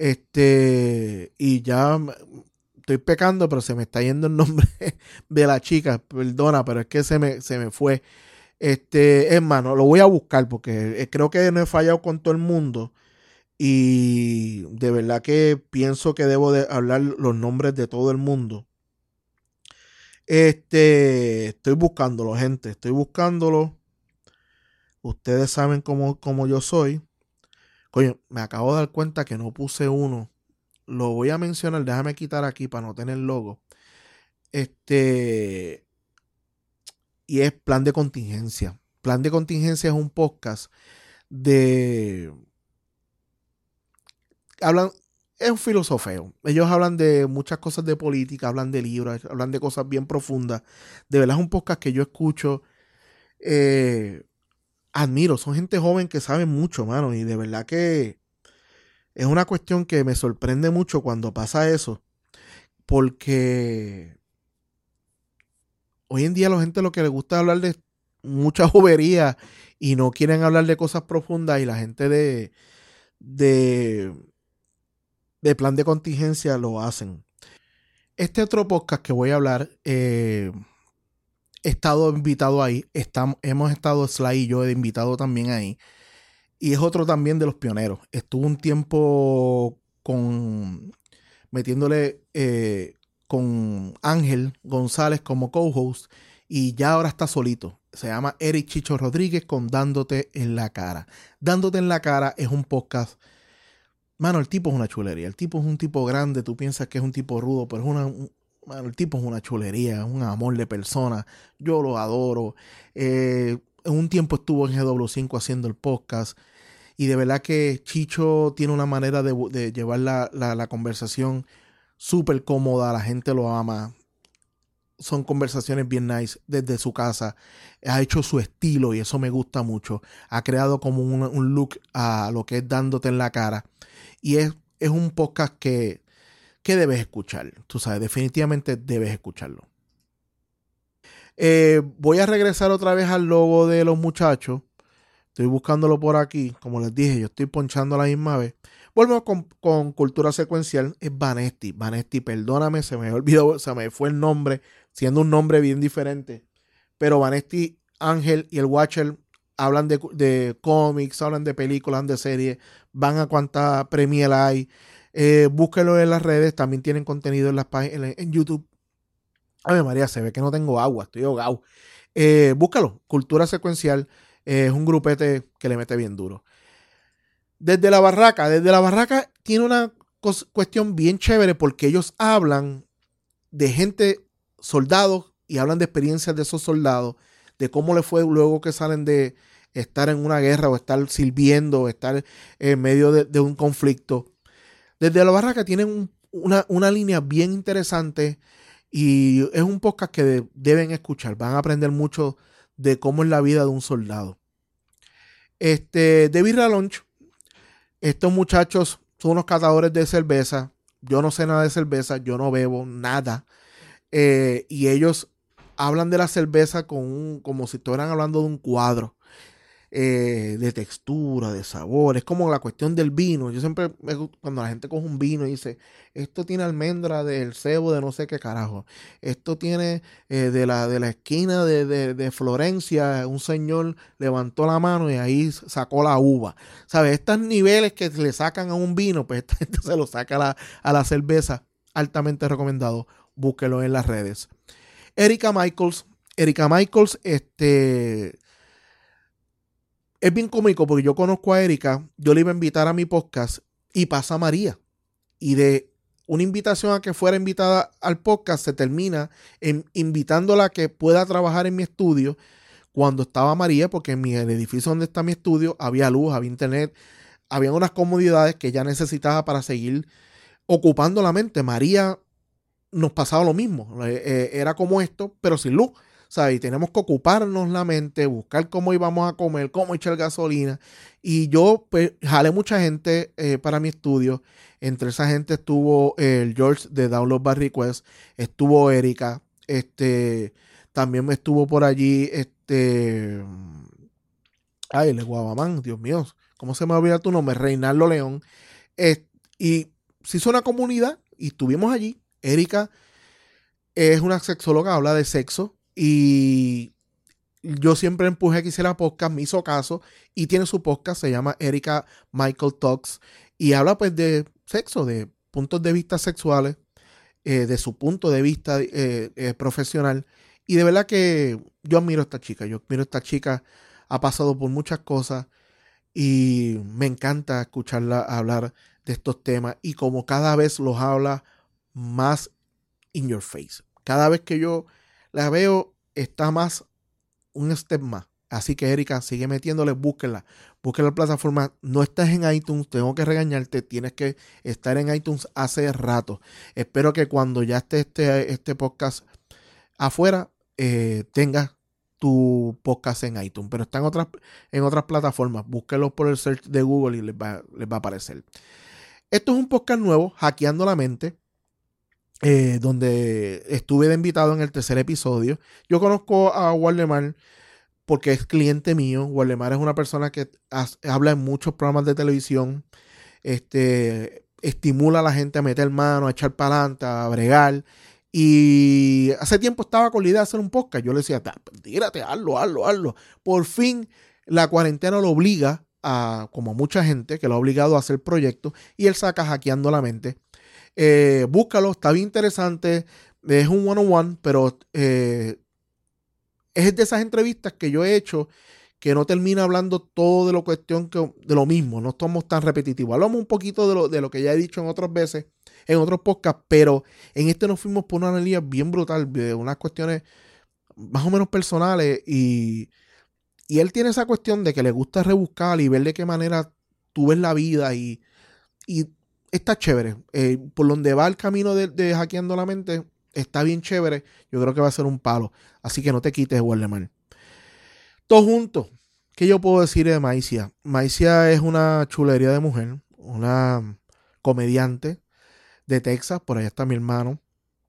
Este, y ya estoy pecando, pero se me está yendo el nombre de la chica. Perdona, pero es que se me, se me fue. Este, hermano, lo voy a buscar porque creo que no he fallado con todo el mundo. Y de verdad que pienso que debo de hablar los nombres de todo el mundo. Este, estoy buscándolo, gente. Estoy buscándolo. Ustedes saben cómo, cómo yo soy. Coño, me acabo de dar cuenta que no puse uno. Lo voy a mencionar. Déjame quitar aquí para no tener logo. Este, y es Plan de Contingencia. Plan de Contingencia es un podcast de... Hablan, es un filosofeo. Ellos hablan de muchas cosas de política, hablan de libros, hablan de cosas bien profundas. De verdad es un podcast que yo escucho, eh, admiro. Son gente joven que sabe mucho, mano. Y de verdad que es una cuestión que me sorprende mucho cuando pasa eso. Porque hoy en día a la gente lo que le gusta es hablar de mucha bobería y no quieren hablar de cosas profundas. Y la gente de... de de plan de contingencia lo hacen. Este otro podcast que voy a hablar, eh, he estado invitado ahí, estamos, hemos estado Sly y yo de invitado también ahí, y es otro también de los pioneros. Estuvo un tiempo con metiéndole eh, con Ángel González como co-host, y ya ahora está solito. Se llama Eric Chicho Rodríguez con Dándote en la Cara. Dándote en la Cara es un podcast. Mano, el tipo es una chulería. El tipo es un tipo grande. Tú piensas que es un tipo rudo, pero es una. Un, mano, el tipo es una chulería, un amor de persona. Yo lo adoro. Eh, en un tiempo estuvo en G W cinco haciendo el podcast. Y de verdad que Chicho tiene una manera de, de llevar la, la, la conversación súper cómoda. La gente lo ama. Son conversaciones bien nice desde su casa. Ha hecho su estilo y eso me gusta mucho. Ha creado como un, un look a lo que es Dándote en la Cara. Y es, es un podcast que, que debes escuchar. Tú sabes, definitivamente debes escucharlo. Eh, voy a regresar otra vez al logo de los muchachos. Estoy buscándolo por aquí. Como les dije, yo estoy ponchando a la misma vez. Volvemos con, con Cultura Secuencial. Es Vanesti. Vanesti, perdóname, se me olvidó, se me fue el nombre, siendo un nombre bien diferente. Pero Vanesti, Ángel y el Watcher hablan de, de cómics, hablan de películas, hablan de series, van a cuánta premiere hay. Eh, búsquenlo en las redes, también tienen contenido en las páginas, en, en YouTube. Ay, María, se ve que no tengo agua, estoy ahogado. Eh, búscalo, Cultura Secuencial, eh, es un grupete que le mete bien duro. Desde la barraca, desde la barraca tiene una cos- cuestión bien chévere porque ellos hablan de gente, soldados, y hablan de experiencias de esos soldados, de cómo les fue luego que salen de estar en una guerra o estar sirviendo o estar en medio de, de un conflicto. Desde la barraca tienen un, una, una línea bien interesante y es un podcast que de, deben escuchar. Van a aprender mucho de cómo es la vida de un soldado. Este, David Ralonch, estos muchachos son unos catadores de cerveza. Yo no sé nada de cerveza, yo no bebo nada. Eh, y ellos hablan de la cerveza con un, como si estuvieran hablando de un cuadro, eh, de textura, de sabor. Es como la cuestión del vino. Yo siempre, me, cuando la gente coge un vino y dice, esto tiene almendra del cebo de no sé qué carajo, esto tiene eh, de, la, de la esquina de, de, de Florencia, un señor levantó la mano y ahí sacó la uva. ¿Sabes? Estos niveles que le sacan a un vino, pues esta gente se lo saca a la, a la cerveza. Altamente recomendado. Búsquelo en las redes. Erika Michaels. Erika Michaels, este, es bien cómico porque yo conozco a Erika, yo le iba a invitar a mi podcast y pasa María. Y de una invitación a que fuera invitada al podcast se termina en, invitándola a que pueda trabajar en mi estudio cuando estaba María, porque en mi, el edificio donde está mi estudio había luz, había internet, había unas comodidades que ella necesitaba para seguir ocupando la mente. María nos pasaba lo mismo. Eh, eh, era como esto, pero sin luz. ¿Sabes? Y tenemos que ocuparnos la mente, buscar cómo íbamos a comer, cómo echar gasolina. Y yo, pues, jalé mucha gente eh, para mi estudio. Entre esa gente estuvo eh, el George de Download by Request, estuvo Erika, este, también me estuvo por allí, este, ay, el Guabamán, Dios mío, ¿cómo se me olvida tu nombre? Reinaldo León. Eh, y se hizo una comunidad y estuvimos allí. Erika es una sexóloga, habla de sexo y yo siempre empujé que hiciera podcast, me hizo caso y tiene su podcast, se llama Erika Michael Talks y habla pues de sexo, de puntos de vista sexuales, eh, de su punto de vista eh, eh, profesional y de verdad que yo admiro a esta chica, yo admiro a esta chica, ha pasado por muchas cosas y me encanta escucharla hablar de estos temas y como cada vez los habla más in your face. Cada vez que yo la veo, está más un step más. Así que, Erika, sigue metiéndole, búsquenla. Búsquenla en la plataforma. No estás en iTunes, tengo que regañarte. Tienes que estar en iTunes hace rato. Espero que cuando ya esté este, este podcast afuera, eh, tengas tu podcast en iTunes. Pero está en otras, en otras plataformas. Búsquenlo por el search de Google y les va, les va a aparecer. Esto es un podcast nuevo, Hackeando la Mente. Eh, donde estuve de invitado en el tercer episodio. Yo conozco a Waldemar porque es cliente mío. Waldemar es una persona que has, habla en muchos programas de televisión. Este, estimula a la gente a meter mano, a echar para adelante, a bregar. Y hace tiempo estaba con la idea de hacer un podcast. Yo le decía, tírate, hazlo, hazlo, hazlo. Por fin la cuarentena lo obliga a, como mucha gente, que lo ha obligado a hacer proyectos, y él saca Hackeando la Mente. Eh, búscalo, está bien interesante. Es un one-on-one, pero eh, es de esas entrevistas que yo he hecho que no termina hablando todo de lo cuestión que, de lo mismo, no estamos tan repetitivos. Hablamos un poquito de lo, de lo que ya he dicho en otras veces, en otros podcasts, pero en este nos fuimos por una analogía bien brutal, de unas cuestiones más o menos personales, y, y él tiene esa cuestión de que le gusta rebuscar y ver de qué manera tú ves la vida, y, y está chévere. Eh, por donde va el camino de, de Hackeando la Mente, está bien chévere. Yo creo que va a ser un palo, así que no te quites, Waldemar. Todos juntos. ¿Qué yo puedo decir de Maicia? Maicia es una chulería de mujer, una comediante de Texas, por allá está mi hermano,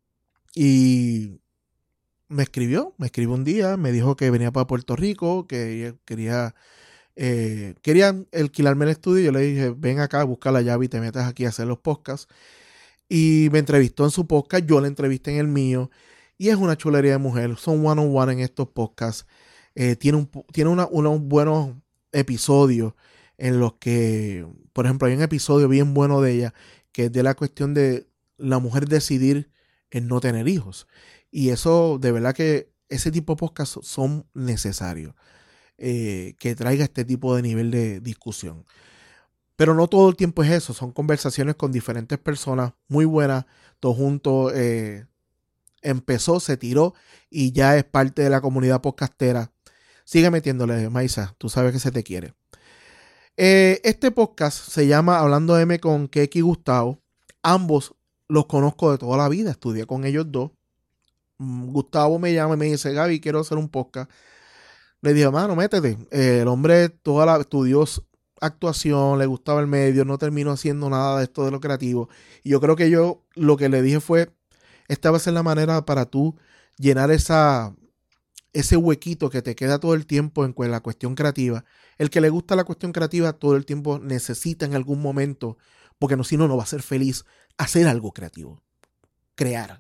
y me escribió, me escribió un día, me dijo que venía para Puerto Rico, que quería, eh, quería alquilarme el estudio. Yo le dije, ven acá, busca la llave y te metes aquí a hacer los podcasts. Y me entrevistó en su podcast, yo la entrevisté en el mío, y es una chulería de mujer. Son one on one en estos podcasts. Eh, tiene un, tiene una, unos buenos episodios en los que, por ejemplo, hay un episodio bien bueno de ella que es de la cuestión de la mujer decidir en no tener hijos. Y eso, de verdad que ese tipo de podcasts son necesarios, eh, que traiga este tipo de nivel de discusión. Pero no todo el tiempo es eso, son conversaciones con diferentes personas muy buenas, todos juntos. Eh, empezó, se tiró y ya es parte de la comunidad podcastera. Sigue metiéndole, Maisa, tú sabes que se te quiere. Eh, este podcast se llama Hablando M con Keki y Gustavo. Ambos los conozco de toda la vida, estudié con ellos dos. Gustavo me llama y me dice, Gaby, quiero hacer un podcast. Le dije, mano, métete. Eh, el hombre toda la, estudió actuación, le gustaba el medio, no terminó haciendo nada de esto de lo creativo. Y yo creo que yo lo que le dije fue, esta va a ser la manera para tú llenar esa, ese huequito que te queda todo el tiempo en la cuestión creativa. El que le gusta la cuestión creativa todo el tiempo necesita en algún momento, porque no, si no, no va a ser feliz, hacer algo creativo, crear.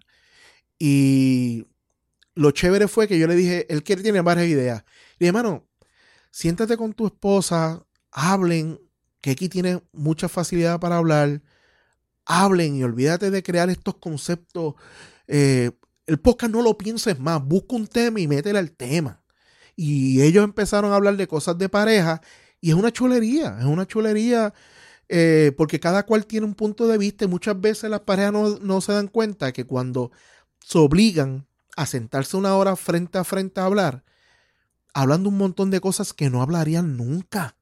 Y lo chévere fue que yo le dije, él quiere, tiene varias ideas. Le dije, hermano, siéntate con tu esposa, hablen, que aquí tiene mucha facilidad para hablar, hablen y olvídate de crear estos conceptos. Eh, el podcast no lo pienses más, busca un tema y métele al tema. Y ellos empezaron a hablar de cosas de pareja y es una chulería, es una chulería eh, porque cada cual tiene un punto de vista y muchas veces las parejas no, no se dan cuenta que cuando se obligan a sentarse una hora frente a frente a hablar, hablando un montón de cosas que no hablarían nunca.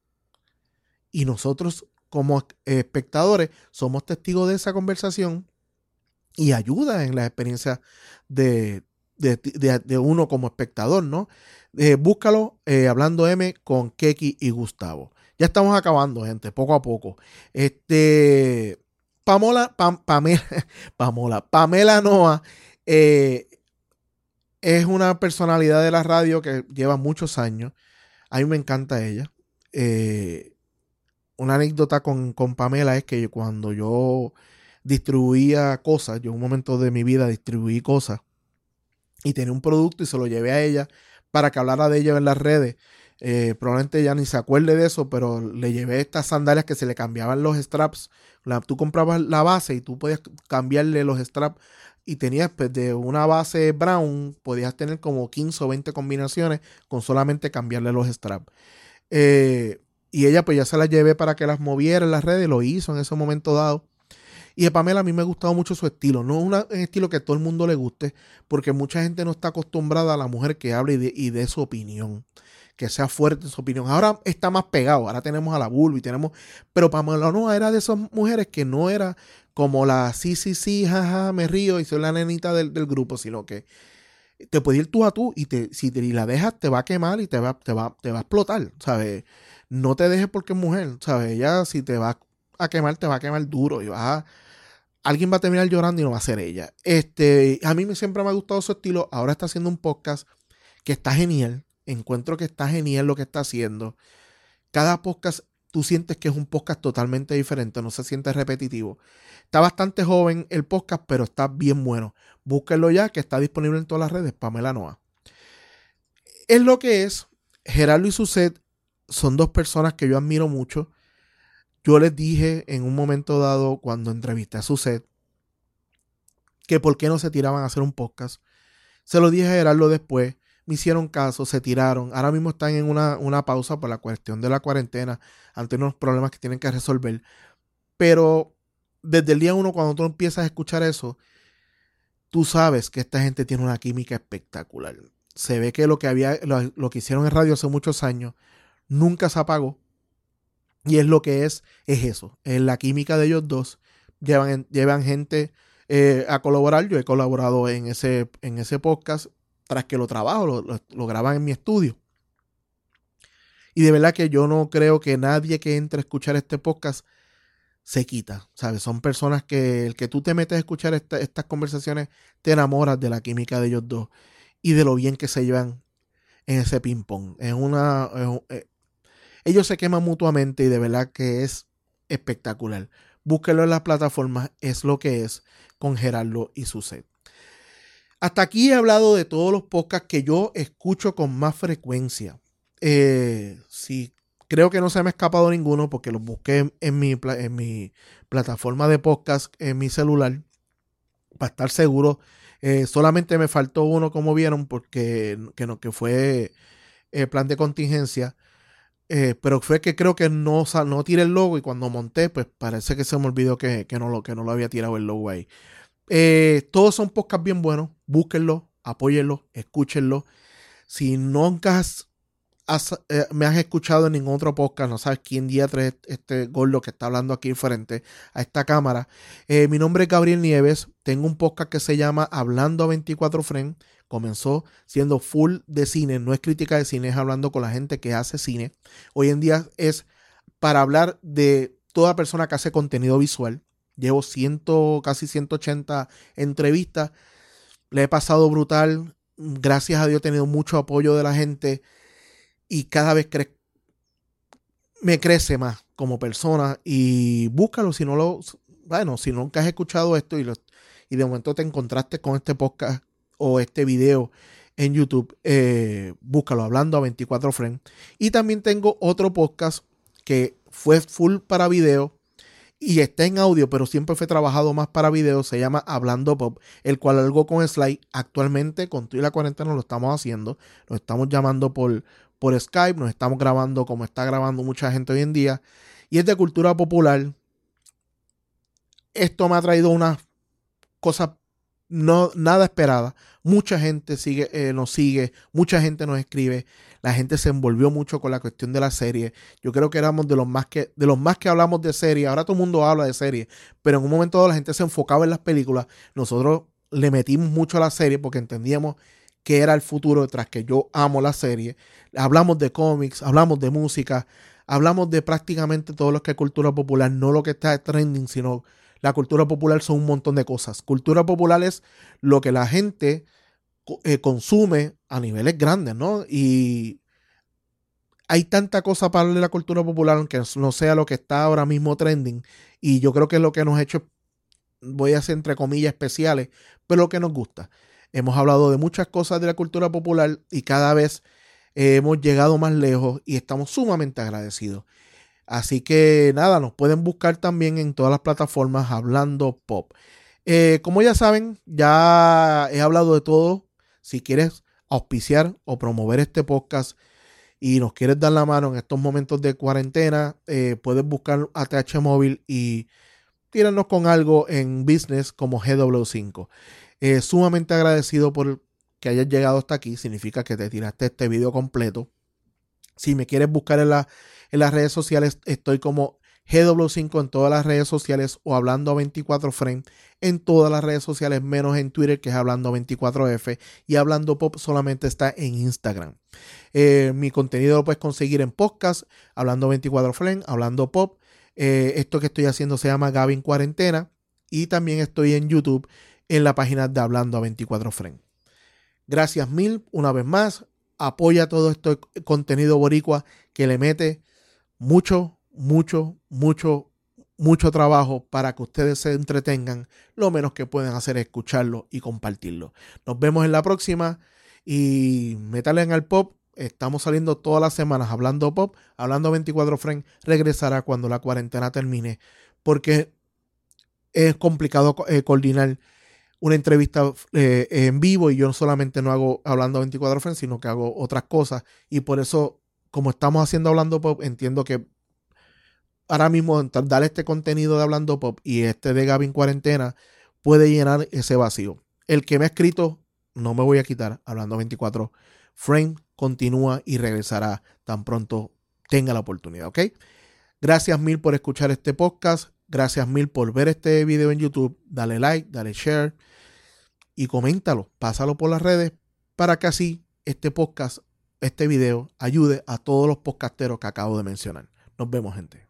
Y nosotros como espectadores somos testigos de esa conversación y ayuda en la experiencia de, de, de, de uno como espectador, ¿no? Eh, búscalo, eh, Hablando M con Keki y Gustavo. Ya estamos acabando, gente, poco a poco. Este, Pamola, Pam, Pamela, Pamola, Pamela Noa eh, es una personalidad de la radio que lleva muchos años. A mí me encanta ella. Eh, una anécdota con, con Pamela es que cuando yo distribuía cosas, yo en un momento de mi vida distribuí cosas y tenía un producto y se lo llevé a ella para que hablara de ella en las redes. Eh, probablemente ella ni se acuerde de eso, pero le llevé estas sandalias que se le cambiaban los straps. La, tú comprabas la base y tú podías cambiarle los straps y tenías pues, de una base brown, podías tener como quince o veinte combinaciones con solamente cambiarle los straps. Eh, y ella pues ya se las llevé para que las moviera en las redes, lo hizo en ese momento dado. Y de Pamela a mí me ha gustado mucho su estilo, no es una, un estilo que a todo el mundo le guste, porque mucha gente no está acostumbrada a la mujer que hable y dé y de su opinión, que sea fuerte su opinión. Ahora está más pegado, ahora tenemos a la Bulbi, tenemos, pero Pamela no era de esas mujeres que no era como la sí, sí, sí, jaja, me río y soy la nenita del, del grupo, sino que te puede ir tú a tú y te, si te, y la dejas te va a quemar y te va, te va, te va a explotar, ¿sabes? No te dejes porque es mujer, ¿sabes? Ella si te va a quemar, te va a quemar duro y vas a, alguien va a terminar llorando y no va a ser ella. Este, a mí me, siempre me ha gustado su estilo, ahora está haciendo un podcast que está genial, encuentro que está genial lo que está haciendo. Cada podcast tú sientes que es un podcast totalmente diferente, no se siente repetitivo. Está bastante joven el podcast, pero está bien bueno. Búsquenlo ya, que está disponible en todas las redes, Pamela Noa. Es lo que es. Gerardo y Suzette son dos personas que yo admiro mucho. Yo les dije en un momento dado, cuando entrevisté a Suzette, que por qué no se tiraban a hacer un podcast. Se lo dije a Gerardo después, me hicieron caso, se tiraron. Ahora mismo están en una, una pausa por la cuestión de la cuarentena, ante unos problemas que tienen que resolver. Pero desde el día uno, cuando tú empiezas a escuchar eso, tú sabes que esta gente tiene una química espectacular. Se ve que lo que había, lo, lo que hicieron en radio hace muchos años nunca se apagó. Y es lo que es, es eso, es la química de ellos dos. Llevan, llevan gente eh, a colaborar. Yo he colaborado en ese, en ese podcast tras que lo trabajo, lo, lo, lo graban en mi estudio. Y de verdad que yo no creo que nadie que entre a escuchar este podcast se quita, ¿sabes? Son personas que el que tú te metes a escuchar esta, estas conversaciones, te enamoras de la química de ellos dos y de lo bien que se llevan en ese ping pong. Es una, es, eh, ellos se queman mutuamente y de verdad que es espectacular. Búsquenlo en las plataformas, es lo que es, con Gerardo y Suzette. Hasta aquí he hablado de todos los podcasts que yo escucho con más frecuencia. Eh, sí, creo que no se me ha escapado ninguno porque los busqué en mi, en mi plataforma de podcast, en mi celular, para estar seguro. Eh, solamente me faltó uno, como vieron, porque que, no, que fue el plan de contingencia. Eh, pero fue que creo que no, no tiré el logo y cuando monté, pues parece que se me olvidó que, que, no, lo, que no lo había tirado el logo ahí. Eh, todos son podcasts bien buenos. Búsquenlo, apóyenlo, escúchenlo. Si nunca has, has, eh, me has escuchado en ningún otro podcast, no sabes quién diatra es este gordo que está hablando aquí frente a esta cámara. Eh, mi nombre es Gabriel Nieves. Tengo un podcast que se llama Hablando a veinticuatro Frames. Comenzó siendo full de cine, no es crítica de cine, es hablando con la gente que hace cine. Hoy en día es para hablar de toda persona que hace contenido visual. Llevo ciento, casi ciento ochenta entrevistas. Le he pasado brutal. Gracias a Dios he tenido mucho apoyo de la gente y cada vez cre- me crece más como persona. Y búscalo si no lo, bueno, si nunca has escuchado esto y, lo, y de momento te encontraste con este podcast o este video en YouTube, eh, búscalo, Hablando a veinticuatro Frames. Y también tengo otro podcast que fue full para video y está en audio, pero siempre fue trabajado más para video. Se llama Hablando Pop, el cual algo con Slide. Actualmente, con toda la cuarentena, lo estamos haciendo. Nos estamos llamando por, por Skype, nos estamos grabando como está grabando mucha gente hoy en día. Y es de cultura popular. Esto me ha traído unas cosas no, nada esperada. Mucha gente sigue, eh, nos sigue, mucha gente nos escribe. La gente se envolvió mucho con la cuestión de la serie. Yo creo que éramos de los más que, de los más que hablamos de serie. Ahora todo el mundo habla de serie, pero en un momento dado la gente se enfocaba en las películas. Nosotros le metimos mucho a la serie porque entendíamos que era el futuro, detrás que yo amo la serie. Hablamos de cómics, hablamos de música, hablamos de prácticamente todo lo que es cultura popular, no lo que está trending, sino la cultura popular son un montón de cosas. Cultura popular es lo que la gente eh, consume a niveles grandes, ¿no? Y hay tanta cosa para hablar de la cultura popular, aunque no sea lo que está ahora mismo trending. Y yo creo que es lo que nos ha hecho, voy a hacer entre comillas especiales, pero lo que nos gusta. Hemos hablado de muchas cosas de la cultura popular y cada vez eh, hemos llegado más lejos y estamos sumamente agradecidos. Así que nada, nos pueden buscar también en todas las plataformas Hablando Pop. Eh, como ya saben, ya he hablado de todo. Si quieres auspiciar o promover este podcast y nos quieres dar la mano en estos momentos de cuarentena, eh, puedes buscar A T H Móvil y tirarnos con algo en business como G W cinco. Eh, sumamente agradecido por que hayas llegado hasta aquí. Significa que te tiraste este video completo. Si me quieres buscar en, la, en las redes sociales, estoy como G W cinco en todas las redes sociales o Hablando a veinticuatro Frames en todas las redes sociales, menos en Twitter, que es Hablando a veinticuatro F, y Hablando Pop solamente está en Instagram. Eh, mi contenido lo puedes conseguir en podcast, Hablando a veinticuatro Frames, Hablando Pop. Eh, esto que estoy haciendo se llama Gaby en Cuarentena y también estoy en YouTube en la página de Hablando a veinticuatro Frames. Gracias mil, una vez más. Apoya todo este contenido boricua que le mete mucho, mucho, mucho, mucho trabajo para que ustedes se entretengan. Lo menos que pueden hacer es escucharlo y compartirlo. Nos vemos en la próxima y métale en el pop. Estamos saliendo todas las semanas hablando pop, hablando veinticuatro frames. Regresará cuando la cuarentena termine, porque es complicado eh, coordinar una entrevista eh, en vivo, y yo solamente no hago hablando veinticuatro frames, sino que hago otras cosas, y por eso, como estamos haciendo hablando pop, entiendo que ahora mismo dar este contenido de hablando pop y este de Gaby en cuarentena puede llenar ese vacío. El que me ha escrito, no me voy a quitar, hablando veinticuatro frames continúa y regresará tan pronto tenga la oportunidad, ¿ok? Gracias mil por escuchar este podcast. Gracias mil por ver este video en YouTube. Dale like, dale share y coméntalo. Pásalo por las redes para que así este podcast, este video ayude a todos los podcasteros que acabo de mencionar. Nos vemos, gente.